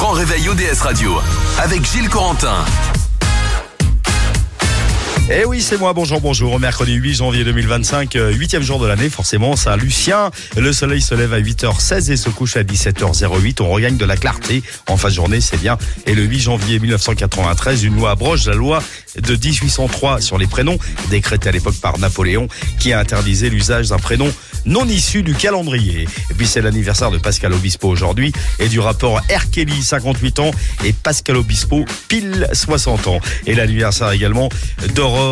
grand réveil ODS Radio avec Gilles Corentin. Eh oui, c'est moi, bonjour. Mercredi 8 janvier 2025, 8e jour de l'année, forcément, Saint-Lucien. Le soleil se lève à 8h16 et se couche à 17h08. On regagne de la clarté en fin de journée, c'est bien. Et le 8 janvier 1993, une loi abroge la loi de 1803 sur les prénoms, décrétée à l'époque par Napoléon, qui a interdisé l'usage d'un prénom non issu du calendrier. Et puis c'est l'anniversaire de Pascal Obispo aujourd'hui et du rappeur R. Kelly, 58 ans, et Pascal Obispo, pile 60 ans. Et l'anniversaire également d'Aurore